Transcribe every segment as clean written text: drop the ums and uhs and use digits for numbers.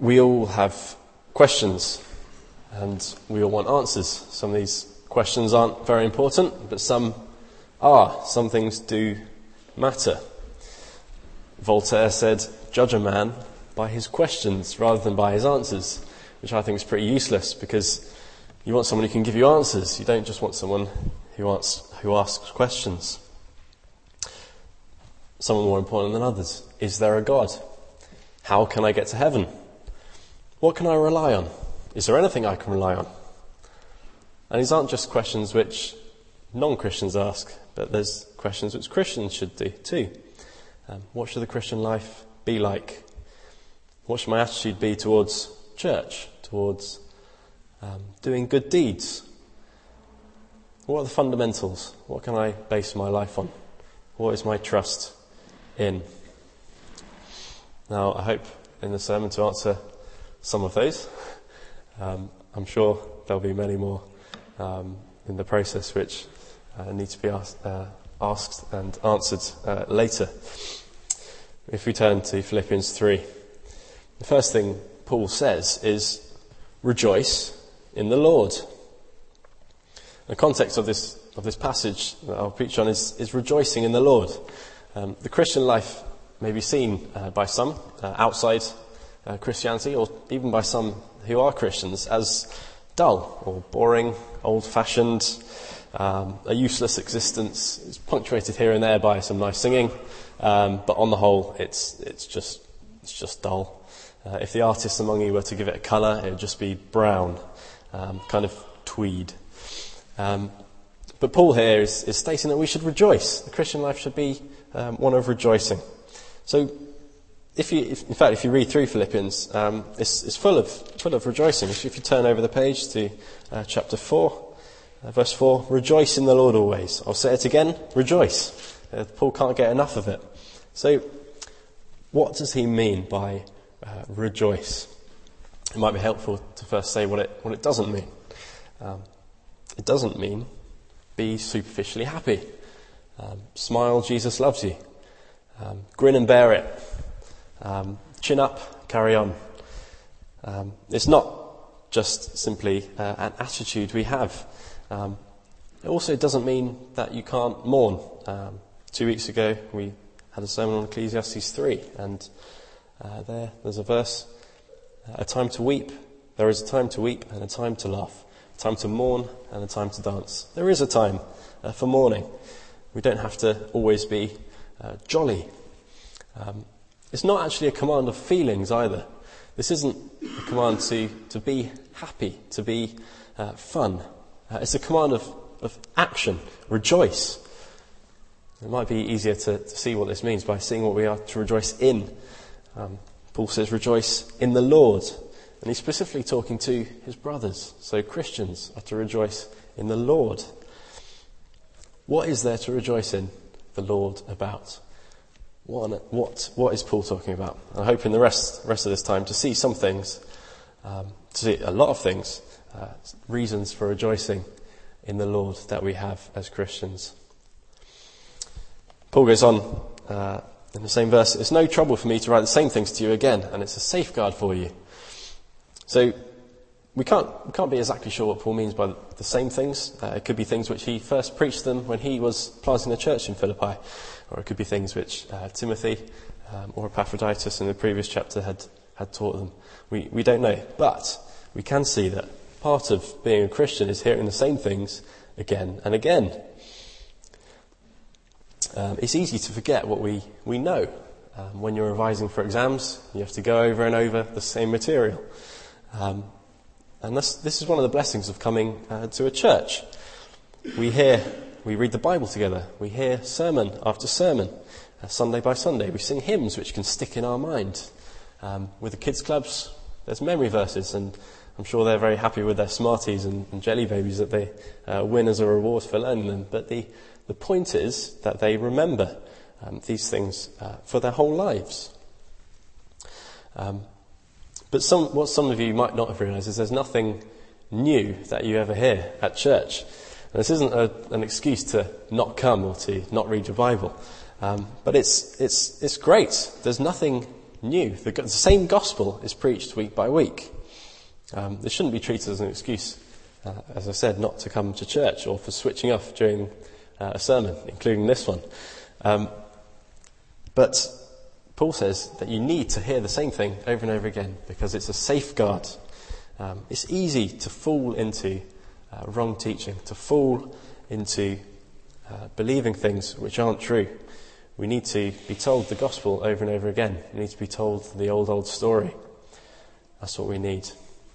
We all have questions and we all want answers. Some of these questions aren't very important, but some are. Some things do matter. Voltaire said, "Judge a man by his questions rather than by his answers," which I think is pretty useless, because you want someone who can give you answers. You don't just want someone who asks questions. Some are more important than others. Is there a God? How can I get to heaven? What can I rely on? Is there anything I can rely on? And these aren't just questions which non-Christians ask, but there's questions which Christians should do too. What should the Christian life be like? What should my attitude be towards church, towards doing good deeds? What are the fundamentals? What can I base my life on? What is my trust in? Now, I hope in the sermon to answer some of those. I'm sure there'll be many more in the process which need to be asked and answered later. If we turn to Philippians 3, the first thing Paul says is, rejoice in the Lord. The context of this passage that I'll preach on is rejoicing in the Lord. The Christian life may be seen by some outside Christianity, or even by some who are Christians, as dull or boring, old-fashioned, a useless existence. It's punctuated here and there by some nice singing, but on the whole, it's just dull. If the artists among you were to give it a colour, it would just be brown, kind of tweed. But Paul here is stating that we should rejoice. The Christian life should be one of rejoicing. So, if you read through Philippians, it's full of rejoicing. If you turn over the page to chapter 4, verse 4, rejoice in the Lord always. I'll say it again, rejoice. Paul can't get enough of it. So, what does he mean by rejoice? It might be helpful to first say what it doesn't mean. It doesn't mean be superficially happy. Smile, Jesus loves you. Grin and bear it. Chin up, carry on. It's not just simply an attitude we have. It also doesn't mean that you can't mourn. 2 weeks ago we had a sermon on Ecclesiastes 3, and there's a verse, a time to weep. There is a time to weep and a time to laugh, a time to mourn and a time to dance. There is a time for mourning. We don't have to always be jolly. It's not actually a command of feelings either. This isn't a command to be happy, to be fun. It's a command of action, rejoice. It might be easier to see what this means by seeing what we are to rejoice in. Paul says rejoice in the Lord. And he's specifically talking to his brothers. So Christians are to rejoice in the Lord. What is there to rejoice in the Lord about? What is Paul talking about? I hope in the rest of this time to see some things, to see a lot of things, reasons for rejoicing in the Lord that we have as Christians. Paul goes on in the same verse, it's no trouble for me to write the same things to you again, and it's a safeguard for you. So we can't be exactly sure what Paul means by the same things. It could be things which he first preached them when he was planting a church in Philippi, or it could be things which Timothy or Epaphroditus in the previous chapter had taught them. We don't know, but we can see that part of being a Christian is hearing the same things again and again. It's easy to forget what we know. When you're revising for exams, you have to go over and over the same material. And this is one of the blessings of coming to a church. We read the Bible together. We hear sermon after sermon, Sunday by Sunday. We sing hymns which can stick in our mind. With the kids' clubs, there's memory verses, and I'm sure they're very happy with their Smarties and Jelly Babies that they win as a reward for learning them. But the point is that they remember these things for their whole lives. But what some of you might not have realised is there's nothing new that you ever hear at church. And this isn't an excuse to not come or to not read your Bible. But it's great. There's nothing new. The same gospel is preached week by week. This shouldn't be treated as an excuse, as I said, not to come to church or for switching off during a sermon, including this one. But Paul says that you need to hear the same thing over and over again because it's a safeguard. It's easy to fall into wrong teaching, to fall into believing things which aren't true. We need to be told the gospel over and over again. We need to be told the old story. That's what we need.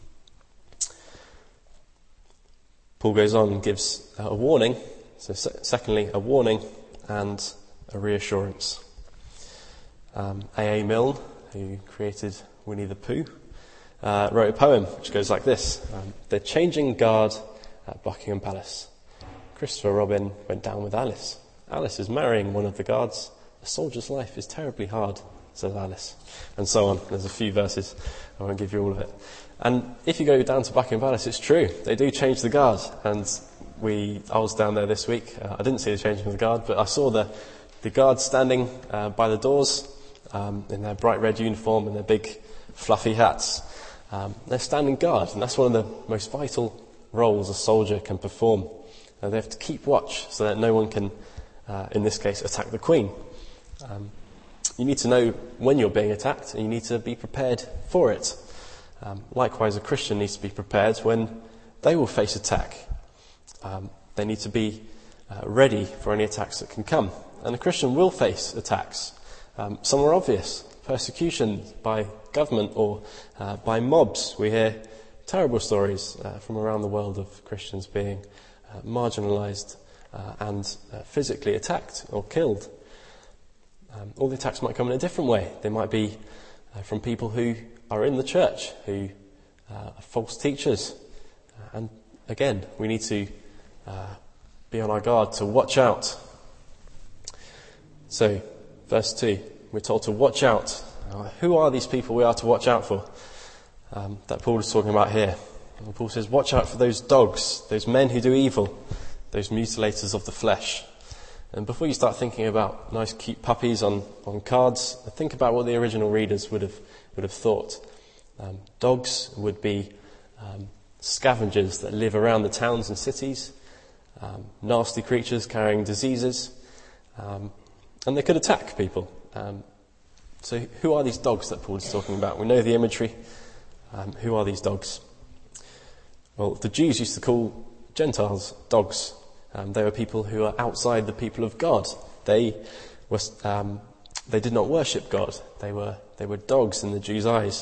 Paul goes on and gives a warning. So secondly, a warning and a reassurance. A.A. Milne, who created Winnie the Pooh, wrote a poem which goes like this. They're changing guard at Buckingham Palace. Christopher Robin went down with Alice. Alice is marrying one of the guards. A soldier's life is terribly hard, says Alice. And so on. There's a few verses. I won't give you all of it. And if you go down to Buckingham Palace, it's true. They do change the guard. And I was down there this week. I didn't see the changing of the guard, but I saw the guards standing by the doors in their bright red uniform and their big fluffy hats. They're standing guard, and that's one of the most vital roles a soldier can perform. They have to keep watch so that no one can, in this case, attack the Queen. You need to know when you're being attacked, and you need to be prepared for it. Likewise, a Christian needs to be prepared when they will face attack. They need to be ready for any attacks that can come. And a Christian will face attacks. Some are obvious. Persecution by government or by mobs. We hear terrible stories from around the world of Christians being marginalised and physically attacked or killed. All the attacks might come in a different way. They might be from people who are in the church, who are false teachers. And again, we need to be on our guard to watch out. So, verse 2, we're told to watch out. Who are these people we are to watch out for? That Paul is talking about here. And Paul says, watch out for those dogs, those men who do evil, those mutilators of the flesh. And before you start thinking about nice cute puppies on cards, think about what the original readers would have thought. Dogs would be scavengers that live around the towns and cities, nasty creatures carrying diseases, and they could attack people. So who are these dogs that Paul is talking about? We know the imagery. Who are these dogs? Well, the Jews used to call Gentiles dogs. They were people who are outside the people of God. They did not worship God. They were dogs in the Jews' eyes.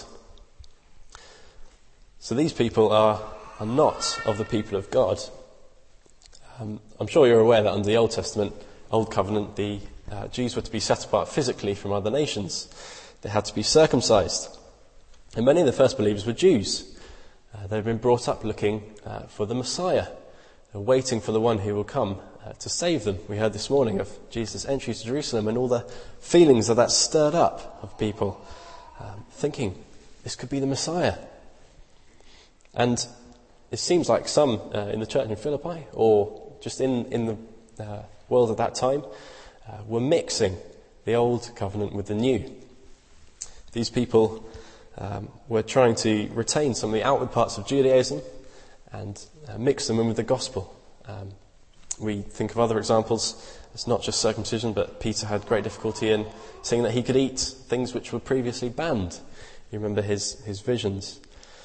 So these people are not of the people of God. I'm sure you're aware that under the Old Testament, Old Covenant, the Jews were to be set apart physically from other nations. They had to be circumcised. And many of the first believers were Jews. They'd been brought up looking for the Messiah, waiting for the one who will come to save them. We heard this morning of Jesus' entry to Jerusalem and all the feelings that stirred up of people thinking this could be the Messiah. And it seems like some in the church in Philippi or just in the world at that time were mixing the old covenant with the new. These people were trying to retain some of the outward parts of Judaism and mix them in with the gospel. We think of other examples. It's not just circumcision, but Peter had great difficulty in saying that he could eat things which were previously banned. You remember his visions.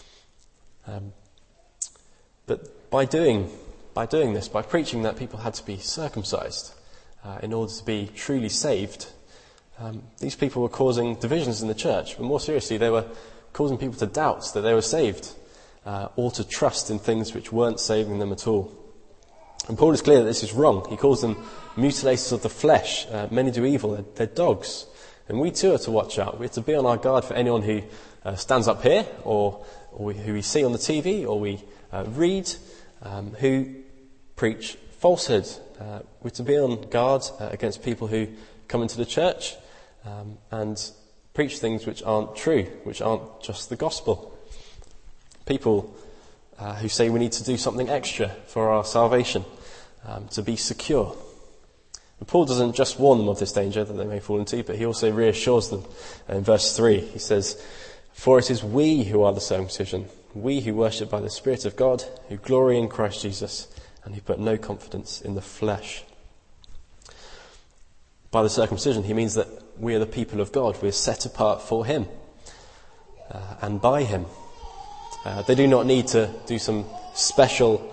But by doing this, by preaching that people had to be circumcised in order to be truly saved, these people were causing divisions in the church. But more seriously, they were causing people to doubt that they were saved or to trust in things which weren't saving them at all. And Paul is clear that this is wrong. He calls them mutilators of the flesh. Many do evil. They're dogs. And we too are to watch out. We're to be on our guard for anyone who stands up here or who we see on the TV or we read who preach falsehood. We're to be on guard against people who come into the church and preach things which aren't true, which aren't just the gospel. People who say we need to do something extra for our salvation, to be secure. And Paul doesn't just warn them of this danger that they may fall into, but he also reassures them. In verse 3, he says, "For it is we who are the circumcision, we who worship by the Spirit of God, who glory in Christ Jesus, and who put no confidence in the flesh." By the circumcision, he means that we are the people of God. We are set apart for him and by him. They do not need to do some special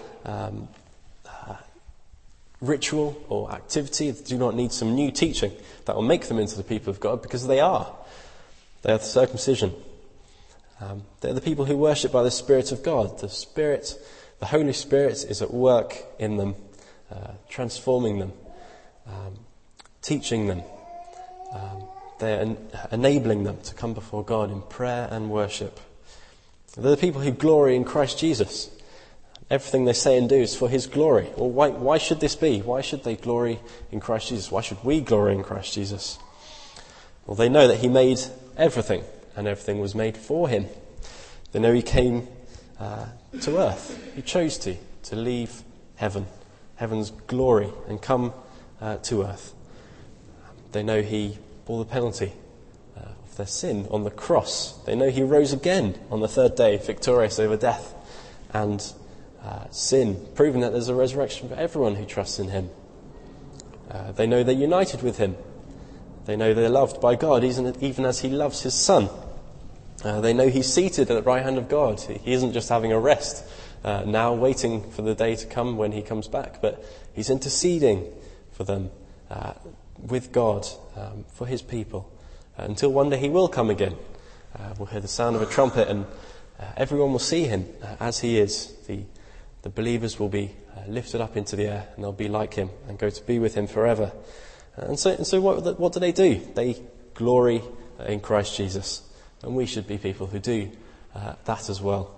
ritual or activity. They do not need some new teaching that will make them into the people of God, because they are. They are the circumcision. They're the people who worship by the Spirit of God. The Holy Spirit is at work in them, transforming them, teaching them. They're enabling them to come before God in prayer and worship. They're the people who glory in Christ Jesus. Everything they say and do is for his glory. Well, why should this be? Why should they glory in Christ Jesus? Why should we glory in Christ Jesus? Well, they know that he made everything, and everything was made for him. They know he came to earth. He chose to leave heaven's glory, and come to earth. They know he bore the penalty of their sin on the cross. They know he rose again on the third day, victorious over death and sin, proving that there's a resurrection for everyone who trusts in him. They know they're united with him. They know they're loved by God, even as he loves his Son. They know he's seated at the right hand of God. He isn't just having a rest now, waiting for the day to come when he comes back, but he's interceding for them with God, for his people, until one day he will come again. We'll hear the sound of a trumpet, and everyone will see him as he is. The believers will be lifted up into the air, and they'll be like him and go to be with him forever. And so what do? They glory in Christ Jesus. And we should be people who do that as well.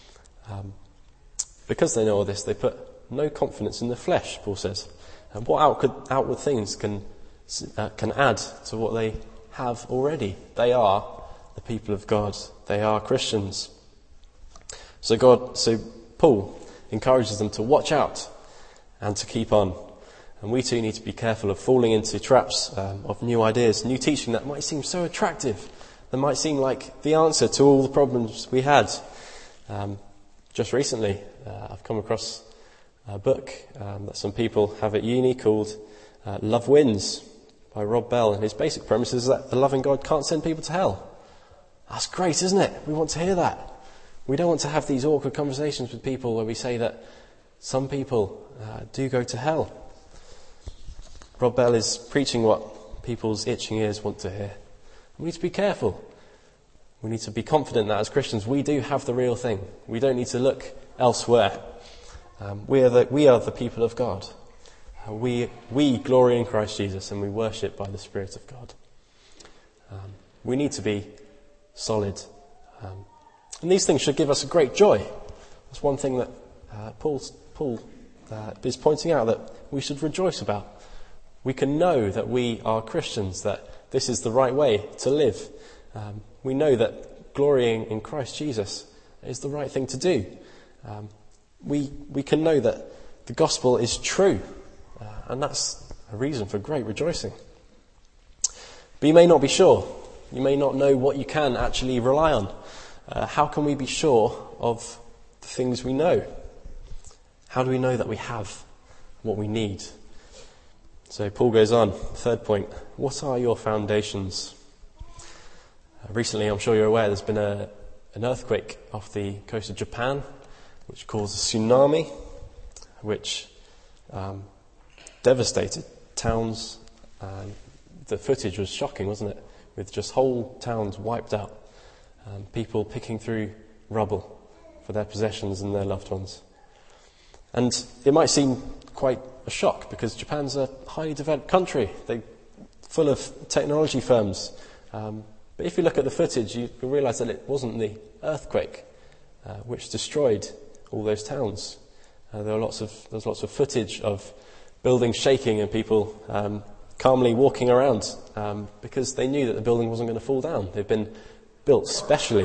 Because they know all this, they put no confidence in the flesh, Paul says. And what outward things can add to what they have already? They are the people of God. They are Christians. So Paul encourages them to watch out and to keep on. And we too need to be careful of falling into traps of new ideas, new teaching that might seem so attractive, that might seem like the answer to all the problems we had. Just recently, I've come across a book that some people have at uni called Love Wins by Rob Bell. And his basic premise is that a loving God can't send people to hell. That's great, isn't it? We want to hear that. We don't want to have these awkward conversations with people where we say that some people do go to hell. Rob Bell is preaching what people's itching ears want to hear. We need to be careful. We need to be confident that as Christians we do have the real thing. We don't need to look elsewhere. We are the people of God. We glory in Christ Jesus, and we worship by the Spirit of God. We need to be solid. And these things should give us a great joy. That's one thing that Paul is pointing out, that we should rejoice about. We can know that we are Christians, that this is the right way to live. We know that glorying in Christ Jesus is the right thing to do. We can know that the gospel is true, and that's a reason for great rejoicing. But you may not be sure. You may not know what you can actually rely on. How can we be sure of the things we know? How do we know that we have what we need? So Paul goes on, third point, what are your foundations? Recently, I'm sure you're aware, there's been an earthquake off the coast of Japan, which caused a tsunami, which devastated towns. The footage was shocking, wasn't it? With just whole towns wiped out, people picking through rubble for their possessions and their loved ones. And it might seem quite a shock, because Japan's a highly developed country. They're full of technology firms. But if you look at the footage, you realise that it wasn't the earthquake which destroyed all those towns. There's lots of footage of buildings shaking and people calmly walking around because they knew that the building wasn't going to fall down. They'd been built specially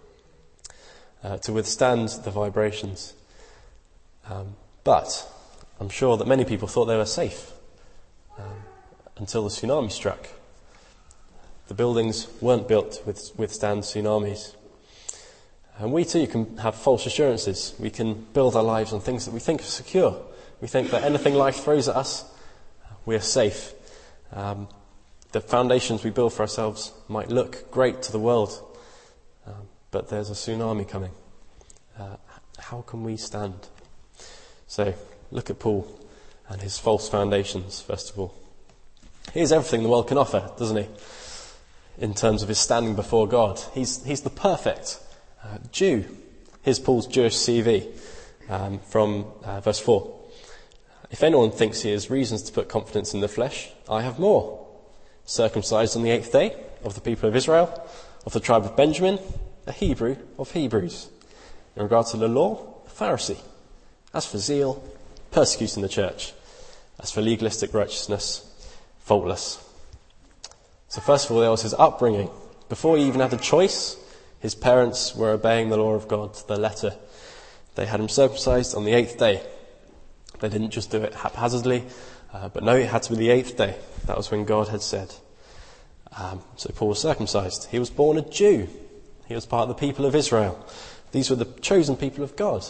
to withstand the vibrations. But I'm sure that many people thought they were safe. until the tsunami struck. The buildings weren't built to withstand tsunamis. And we too can have false assurances. We can build our lives on things that we think are secure. We think that anything life throws at us, we are safe. The foundations we build for ourselves might look great to the world, but there's a tsunami coming. How can we stand? So, look at Paul and his false foundations, first of all. He has everything the world can offer, doesn't he? In terms of his standing before God. He's the perfect Jew. Here's Paul's Jewish CV from verse 4. If anyone thinks he has reasons to put confidence in the flesh, I have more. Circumcised on the 8th day, of the people of Israel, of the tribe of Benjamin, a Hebrew of Hebrews. In regard to the law, a Pharisee. As for zeal, persecuting the church. As for legalistic righteousness, faultless. So first of all, there was his upbringing. Before he even had a choice, his parents were obeying the law of God to the letter. They had him circumcised on the 8th day. They didn't just do it haphazardly, but no, it had to be the 8th day. That was when God had said. So Paul was circumcised. He was born a Jew. He was part of the people of Israel. These were the chosen people of God.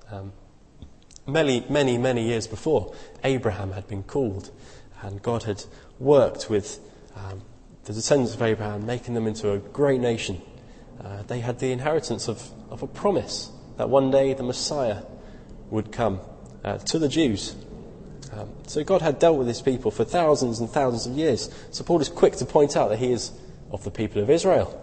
Many years before, Abraham had been called, and God had worked with the descendants of Abraham, making them into a great nation. They had the inheritance of a promise that one day the Messiah would come to the Jews. So God had dealt with his people for thousands and thousands of years. So Paul is quick to point out that he is of the people of Israel.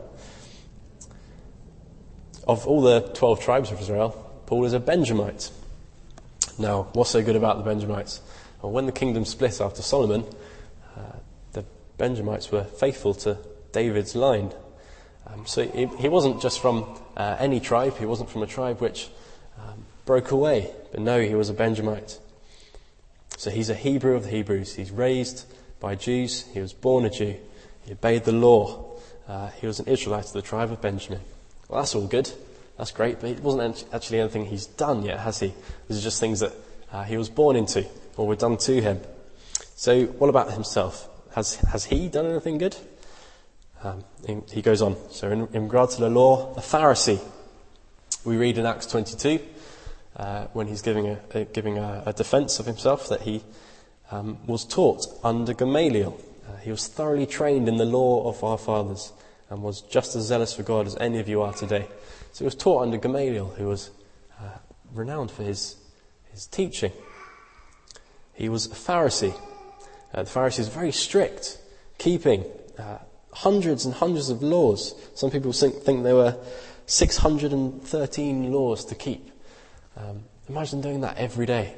Of all the 12 tribes of Israel, Paul is a Benjamite. Now, what's so good about the Benjamites? Well, when the kingdom split after Solomon, the Benjamites were faithful to David's line. So he wasn't just from any tribe. He wasn't from a tribe which broke away. But no, he was a Benjamite. So he's a Hebrew of the Hebrews. He's raised by Jews. He was born a Jew. He obeyed the law. He was an Israelite of the tribe of Benjamin. Well, that's all good. That's great. But it wasn't actually anything he's done yet, has he? These are just things that he was born into or were done to him. So what about himself? Has he done anything good? He goes on. So in regard to the law, a Pharisee. We read in Acts 22 when he's giving a defence of himself that he was taught under Gamaliel. He was thoroughly trained in the law of our fathers and was just as zealous for God as any of you are today. So he was taught under Gamaliel, who was renowned for his teaching. He was a Pharisee. The Pharisees were very strict, keeping hundreds and hundreds of laws. Some people think there were 613 laws to keep. Imagine doing that every day.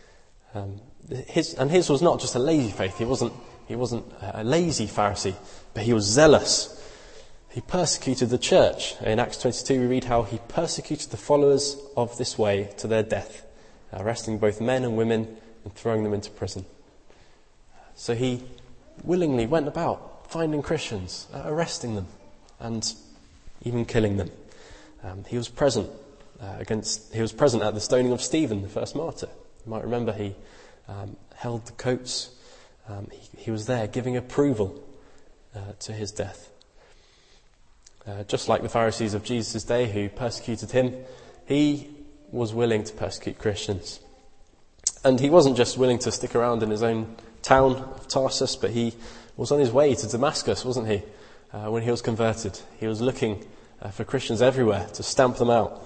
His was not just a lazy faith. He wasn't a lazy Pharisee, but he was zealous. He persecuted the church. In Acts 22 we read how he persecuted the followers of this way to their death, arresting both men and women and throwing them into prison. So he willingly went about finding Christians, arresting them, and even killing them. He was present at the stoning of Stephen, the first martyr. You might remember he held the coats. He was there giving approval to his death. Just like the Pharisees of Jesus' day who persecuted him, he was willing to persecute Christians. And he wasn't just willing to stick around in his own town of Tarsus, but he was on his way to Damascus, wasn't he? When he was converted. He was looking for Christians everywhere to stamp them out.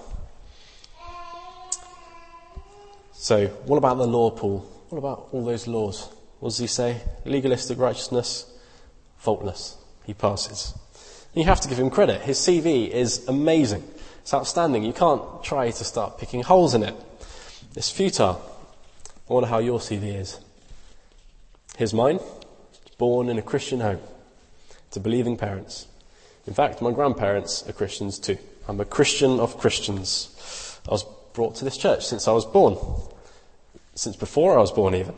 So, what about the law, Paul? What about all those laws? What does he say? Legalistic righteousness, faultless. He passes. You have to give him credit. His CV is amazing. It's outstanding. You can't try to start picking holes in it. It's futile. I wonder how your CV is. Here's mine. Born in a Christian home. To believing parents. In fact, my grandparents are Christians too. I'm a Christian of Christians. I was brought to this church since I was born. Since before I was born even.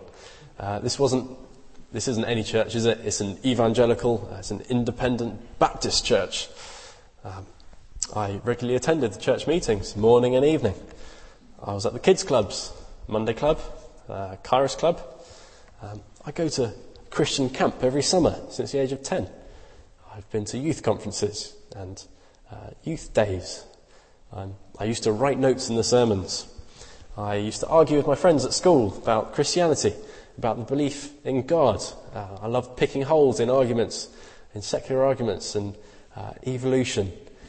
This isn't any church, is it? It's an evangelical, it's an independent Baptist church. I regularly attended the church meetings, morning and evening. I was at the kids' clubs, Monday club, Kairos club. I go to Christian camp every summer since the age of 10. I've been to youth conferences and youth days. I used to write notes in the sermons. I used to argue with my friends at school about Christianity, about the belief in God. I loved picking holes in arguments, in secular arguments and evolution.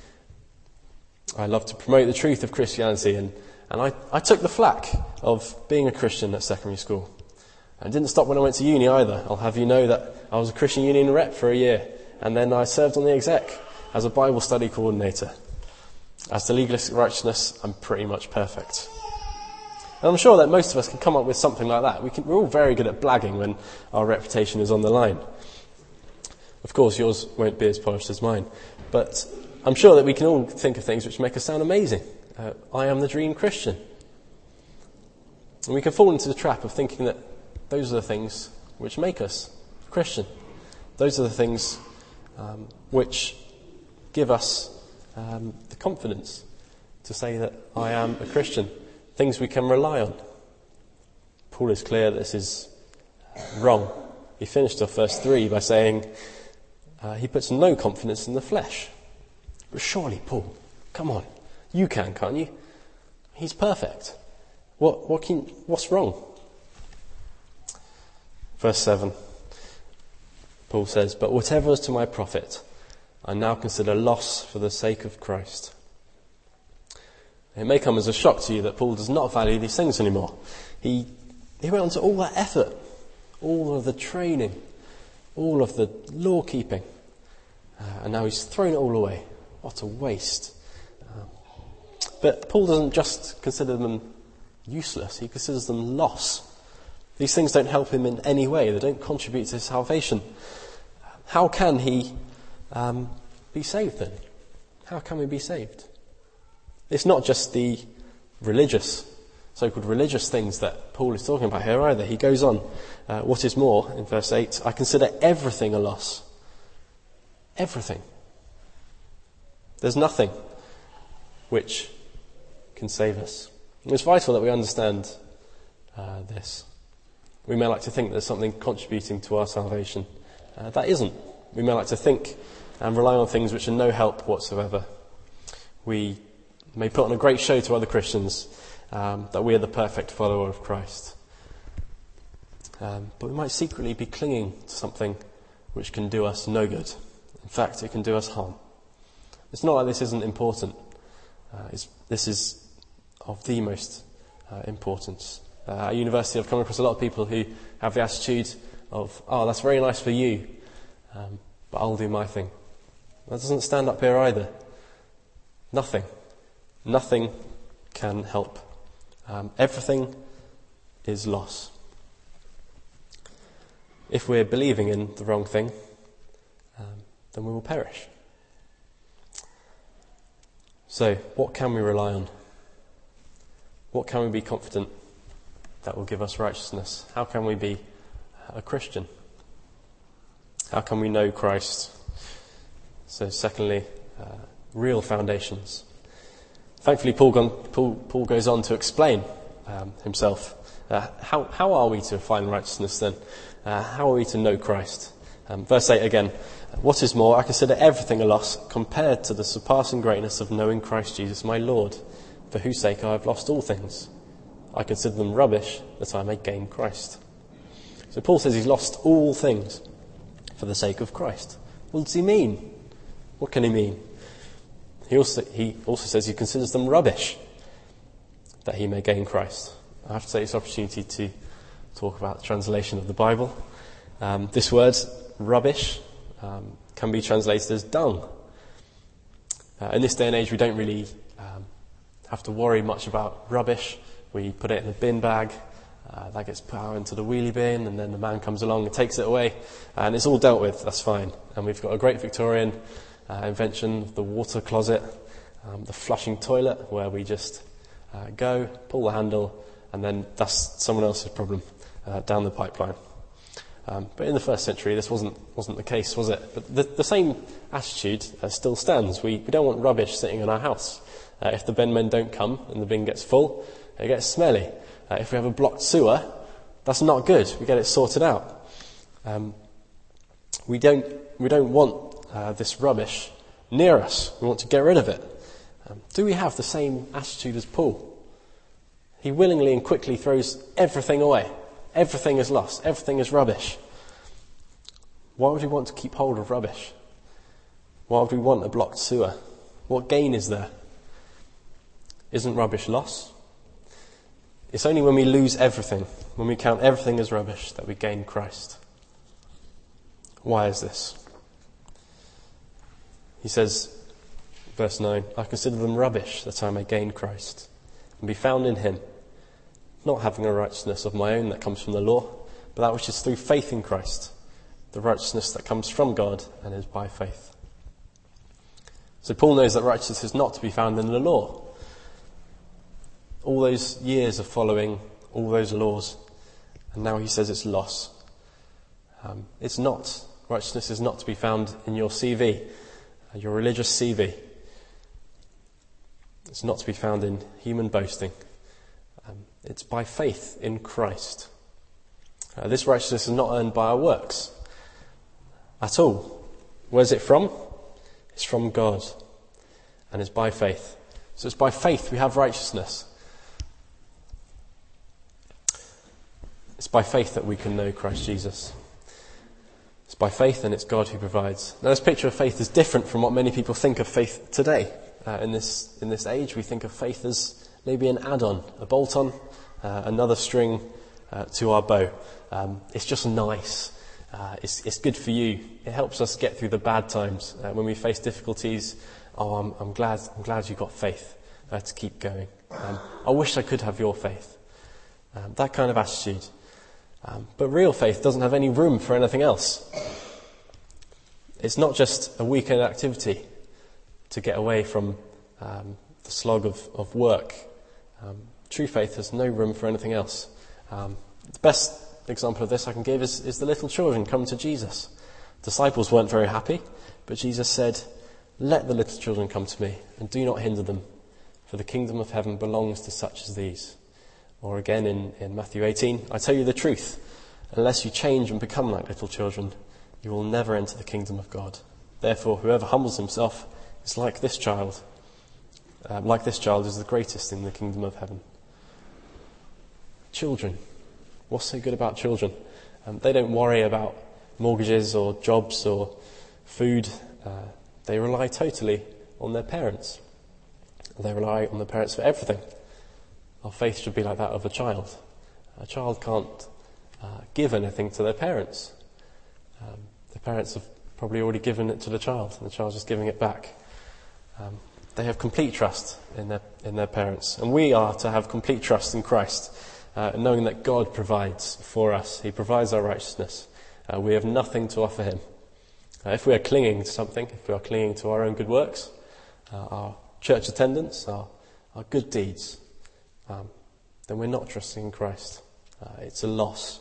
I loved to promote the truth of Christianity, and I took the flak of being a Christian at secondary school. And didn't stop when I went to uni either. I'll have you know that I was a Christian Union rep for a year, and then I served on the exec as a Bible study coordinator. As to legalistic righteousness, I'm pretty much perfect. And I'm sure that most of us can come up with something like that. We're all very good at blagging when our reputation is on the line. Of course, yours won't be as polished as mine. But I'm sure that we can all think of things which make us sound amazing. I am the dream Christian. And we can fall into the trap of thinking that those are the things which make us Christian. Those are the things which give us the confidence to say that I am a Christian. Things we can rely on. Paul is clear that this is wrong. He finished off verse 3 by saying he puts no confidence in the flesh. But surely, Paul, come on, you can't you? He's perfect. What's wrong? Verse 7, Paul says, "But whatever is to my profit, I now consider loss for the sake of Christ." It may come as a shock to you that Paul does not value these things anymore. He went on to all that effort, all of the training, all of the law keeping, and now he's thrown it all away. What a waste. But Paul doesn't just consider them useless, he considers them loss. These things don't help him in any way, they don't contribute to his salvation. How can he be saved then? How can we be saved? It's not just the so-called religious things that Paul is talking about here either. He goes on, what is more, in verse 8, "I consider everything a loss." Everything. There's nothing which can save us. It's vital that we understand this. We may like to think there's something contributing to our salvation. That isn't. We may like to think and rely on things which are no help whatsoever. We may put on a great show to other Christians that we are the perfect follower of Christ. But we might secretly be clinging to something which can do us no good. In fact, it can do us harm. It's not like this isn't important. This is of the most importance. At university, I've come across a lot of people who have the attitude of, that's very nice for you, but I'll do my thing. That doesn't stand up here either. Nothing can help. Everything is loss. If we're believing in the wrong thing, then we will perish. So, what can we rely on? What can we be confident that will give us righteousness? How can we be a Christian? How can we know Christ? So, secondly, real foundations. Thankfully, Paul goes on to explain himself. How are we to find righteousness then? How are we to know Christ? Verse 8 again. "What is more, I consider everything a loss compared to the surpassing greatness of knowing Christ Jesus my Lord, for whose sake I have lost all things. I consider them rubbish that I may gain Christ." So Paul says he's lost all things for the sake of Christ. What does he mean? What can he mean? He also says he considers them rubbish that he may gain Christ. I have to take this opportunity to talk about the translation of the Bible. This word, rubbish, can be translated as dung. In this day and age, we don't really have to worry much about rubbish. We put it in a bin bag, that gets put out into the wheelie bin, and then the man comes along and takes it away, and it's all dealt with. That's fine. And we've got a great Victorian invention of the water closet, the flushing toilet, where we just go, pull the handle, and then that's someone else's problem down the pipeline. But in the first century, this wasn't the case, was it? But the same attitude still stands. We don't want rubbish sitting in our house. If the bin men don't come and the bin gets full, it gets smelly. If we have a blocked sewer, that's not good. We get it sorted out. We don't want this rubbish near us. We want to get rid of it. Do we have the same attitude as Paul? He willingly and quickly throws everything away. Everything is lost. Everything is rubbish. Why would we want to keep hold of rubbish? Why would we want a blocked sewer? What gain is there? Isn't rubbish loss? It's only when we lose everything, when we count everything as rubbish, that we gain Christ. Why is this? He says, verse 9, I consider them rubbish that I may gain Christ and be found in him, not having a righteousness of my own that comes from the law, but that which is through faith in Christ, the righteousness that comes from God and is by faith. So Paul knows that righteousness is not to be found in the law. All those years of following all those laws, and now he says it's loss. Righteousness is not to be found in your CV, your religious CV. It's not to be found in human boasting. It's by faith in Christ. This righteousness is not earned by our works at all. Where's it from? It's from God, and it's by faith. So it's by faith we have righteousness. It's by faith that we can know Christ Jesus. It's by faith, and it's God who provides. Now, this picture of faith is different from what many people think of faith today. In this age, we think of faith as maybe an add-on, a bolt-on, another string to our bow. It's just nice. It's good for you. It helps us get through the bad times when we face difficulties. Oh, I'm glad you got faith to keep going. I wish I could have your faith. That kind of attitude. But real faith doesn't have any room for anything else. It's not just a weekend activity to get away from the slog of work. True faith has no room for anything else. The best example of this I can give is the little children come to Jesus. Disciples weren't very happy, but Jesus said, "Let the little children come to me, and do not hinder them, for the kingdom of heaven belongs to such as these." Or again in Matthew 18, I tell you the truth, unless you change and become like little children, you will never enter the kingdom of God. Therefore, whoever humbles himself is like this child. Like this child is the greatest in the kingdom of heaven. Children. What's so good about children? They don't worry about mortgages or jobs or food. They rely totally on their parents. They rely on their parents for everything. Our faith should be like that of a child. A child can't give anything to their parents. The parents have probably already given it to the child, and the child's just giving it back. They have complete trust in their parents. And we are to have complete trust in Christ, knowing that God provides for us. He provides our righteousness. We have nothing to offer him. If we are clinging to something, if we are clinging to our own good works, our church attendance, our good deeds, then we're not trusting in Christ. It's a loss.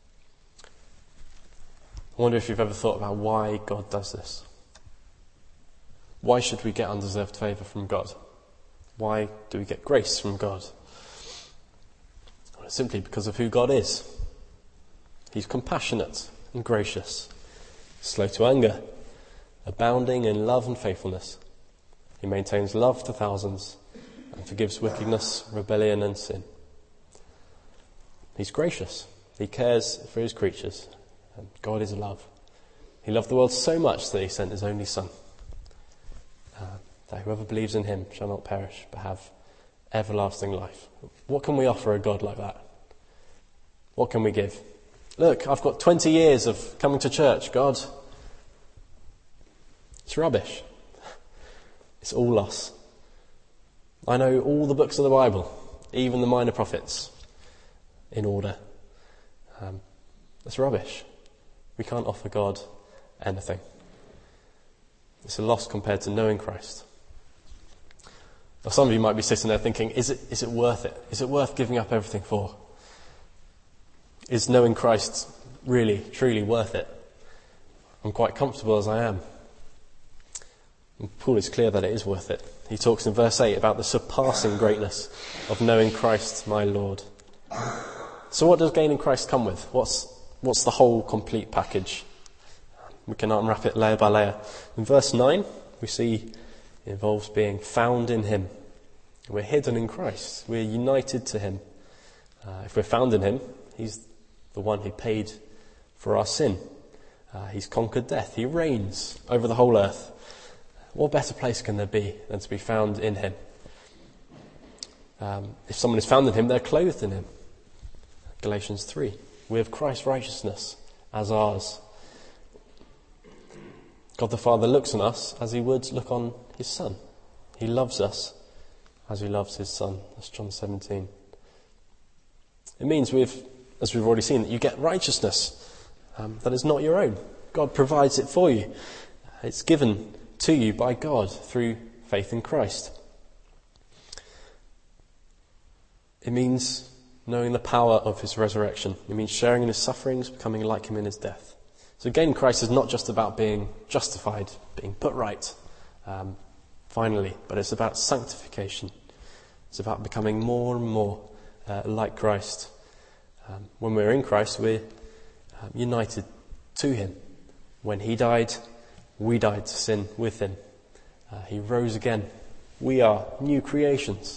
I wonder if you've ever thought about why God does this. Why should we get undeserved favour from God? Why do we get grace from God? Well, it's simply because of who God is. He's compassionate and gracious, slow to anger, abounding in love and faithfulness. He maintains love to thousands and forgives wickedness, rebellion and sin. He's gracious. He cares for his creatures. And God is love. He loved the world so much that he sent his only Son, that whoever believes in him shall not perish but have everlasting life. What can we offer a God like that? What can we give? Look, I've got 20 years of coming to church, God. It's rubbish. It's all loss. I know all the books of the Bible, even the minor prophets, in order. That's rubbish. We can't offer God anything. It's a loss compared to knowing Christ. Now, some of you might be sitting there thinking, is it worth it? Is it worth giving up everything for? Is knowing Christ really, truly worth it? I'm quite comfortable as I am. And Paul is clear that it is worth it. He talks in verse 8 about the surpassing greatness of knowing Christ, my Lord. So what does gaining Christ come with? What's what's the whole complete package? We can unwrap it layer by layer. In verse 9, we see it involves being found in him. We're hidden in Christ. We're united to him. If we're found in him, he's the one who paid for our sin. He's conquered death. He reigns over the whole earth. What better place can there be than to be found in him? If someone is found in him, they're clothed in him. Galatians 3. We have Christ's righteousness as ours. God the Father looks on us as he would look on his Son. He loves us as he loves his Son. That's John 17. It means as we've already seen, that you get righteousness that is not your own. God provides it for you. It's given to you by God through faith in Christ. It means knowing the power of his resurrection. It means sharing in his sufferings, becoming like him in his death. So gaining Christ is not just about being justified, being put right, finally, but it's about sanctification. It's about becoming more and more like Christ. When we're in Christ, we're united to him. When he died, we died to sin with him. He rose again. We are new creations.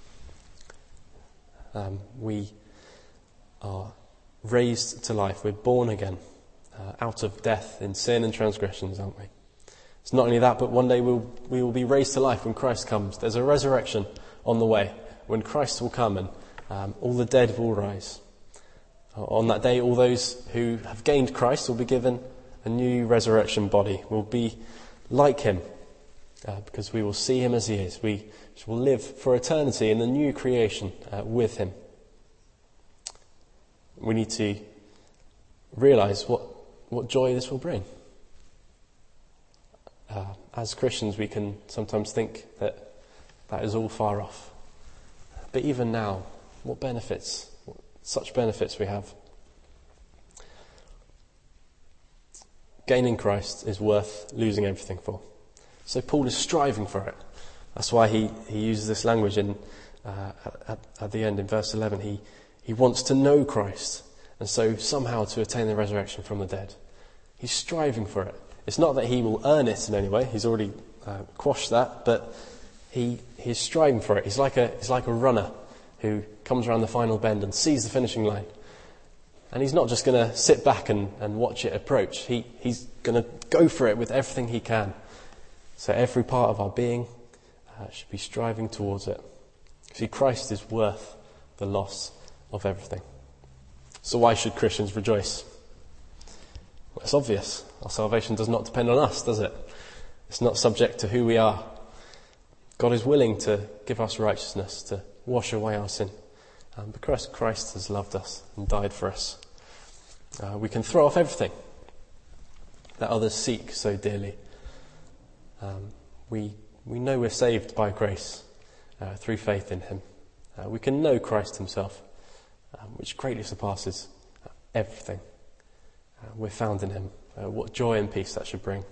We are raised to life. We're born again. Out of death in sin and transgressions, aren't we? It's not only that, but one day we will be raised to life when Christ comes. There's a resurrection on the way when Christ will come and all the dead will rise. On that day, all those who have gained Christ will be given a new resurrection body. We'll be like him because we will see him as he is. We will live for eternity in the new creation with him. We need to realise what joy this will bring. As Christians, we can sometimes think that is all far off. But even now, what such benefits we have. Gaining Christ is worth losing everything for. So Paul is striving for it. That's why he uses this language at the end in verse 11. He wants to know Christ, and so somehow to attain the resurrection from the dead. He's striving for it. It's not that he will earn it in any way. He's already quashed that, but he's striving for it. He's like a runner who comes around the final bend and sees the finishing line. And he's not just going to sit back and watch it approach. He's going to go for it with everything he can. So every part of our being should be striving towards it. See, Christ is worth the loss of everything. So why should Christians rejoice? Well, it's obvious. Our salvation does not depend on us, does it? It's not subject to who we are. God is willing to give us righteousness, to wash away our sin. Because Christ has loved us and died for us. We can throw off everything that others seek so dearly. We know we're saved by grace through faith in him. We can know Christ himself, which greatly surpasses everything. We're found in him. What joy and peace that should bring.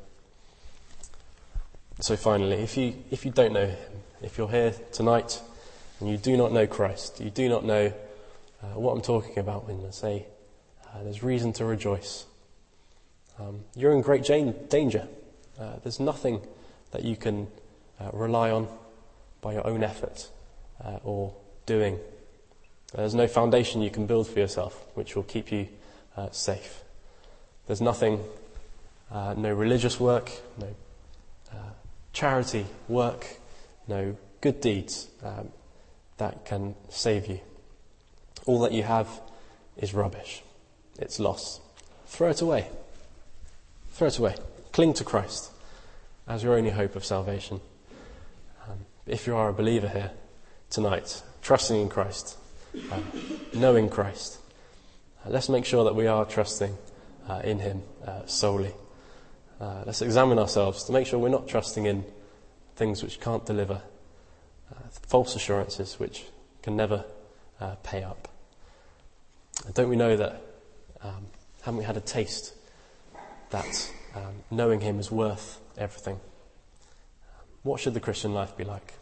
So finally, if you don't know him, if you're here tonight and you do not know Christ, you do not know what I'm talking about when I say there's reason to rejoice, you're in great danger. There's nothing that you can rely on by your own effort or doing. There's no foundation you can build for yourself which will keep you safe. There's nothing, no religious work, no charity work, no good deeds that can save you. All that you have is rubbish. It's loss. Throw it away. Throw it away. Cling to Christ as your only hope of salvation. If you are a believer here tonight, trusting in Christ, knowing Christ, let's make sure that we are trusting in him solely. Let's examine ourselves to make sure we're not trusting in things which can't deliver, false assurances which can never pay up. Don't we know that, haven't we had a taste that knowing him is worth everything? What should the Christian life be like?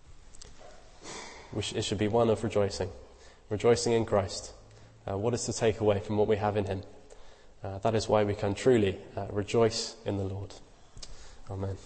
It should be one of rejoicing in Christ. What is to take away from what we have in him? That is why we can truly rejoice in the Lord. Amen.